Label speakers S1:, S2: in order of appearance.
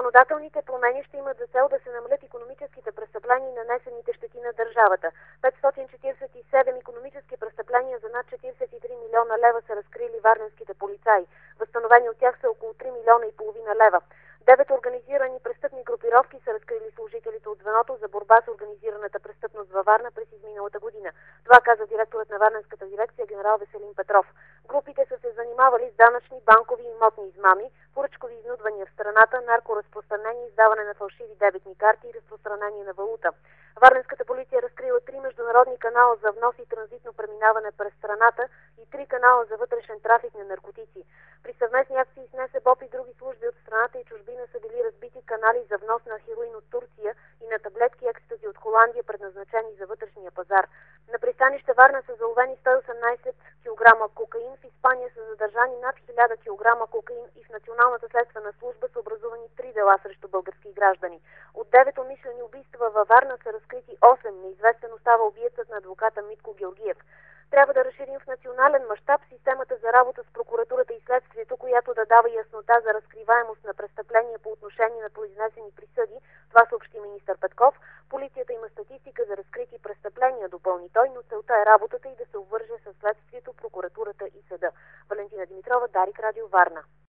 S1: Законодателните промени ще имат за цел да се намалят икономическите престъпления и нанесените щети на държавата. 547 икономически престъпления за над 43 милиона лева са разкрили варненските полицаи. Възстановени от тях са около 3 милиона и половина лева. 9 организирани престъпни групировки са разкрили служителите от звеното за борба с организираната престъпност във Варна през изминалата година. Това каза директорът на Варненската дирекция генерал Веселин Петров. Групите са се занимавали с данъчни, банкови и имотни измами, поръчкови изнудвания в страната, наркоразпространение, издаване на фалшиви дебетни карти и разпространение на валута. Варненската полиция разкрила 3 международни канала за внос и транзитно преминаване през страната и 3 канала за вътрешен трафик на наркотици. При съвместни акции с НСБОП и други служби от страната и чужбина са били разбити канали за внос на хероин от Турция и на таблетки екстази от Холандия, предназначени за вътрешния пазар. На пристанище Варна са заловени 118 кг кокаин, в Испания са задържани над 1000 кг кокаин и в Националната следствена служба са образувани 3 дела срещу български граждани. От 9 умишлени убийства във Варна са разкрити 8. Неизвестен остава убиецът на адвоката Митко Георгиев. Трябва да разширим в национален мащаб системата за работа с прокуратурата и следствието, която да дава яснота за разкриваемост на престъпления по отношение на произнесени присъди. Това съобщи министър Петков. Полицията има статистика за разкрити престъпления, допълни той, но целта е работата и да се обвърже с следствието, прокуратурата и съда. Валентина Димитрова, Дарик Радио, Варна.